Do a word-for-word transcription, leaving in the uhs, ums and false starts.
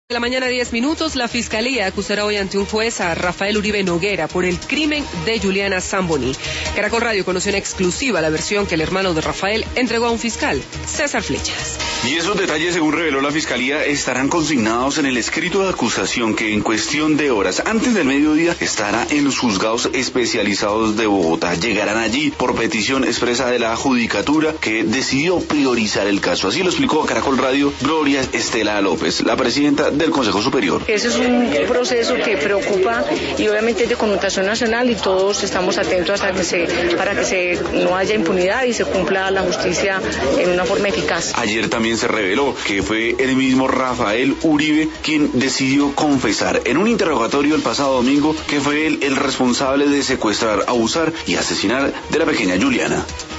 De la mañana, diez minutos, la Fiscalía acusará hoy ante un juez a Rafael Uribe Noguera por el crimen de Juliana Zamboni. Caracol Radio conoció en exclusiva la versión que el hermano de Rafael entregó a un fiscal, César Flechas. Y esos detalles, según reveló la Fiscalía, estarán consignados en el escrito de acusación que en cuestión de horas antes del mediodía estará en los juzgados especializados de Bogotá. Llegarán allí por petición expresa de la Judicatura, que decidió priorizar el caso. Así lo explicó a Caracol Radio Gloria Estela López, la presidenta del Consejo Superior. Ese es un proceso que preocupa y obviamente es de connotación nacional y todos estamos atentos hasta que se, para que se, no haya impunidad y se cumpla la justicia en una forma eficaz. Ayer también se reveló que fue el mismo Rafael Uribe quien decidió confesar en un interrogatorio el pasado domingo que fue él el responsable de secuestrar, abusar y asesinar de la pequeña Juliana.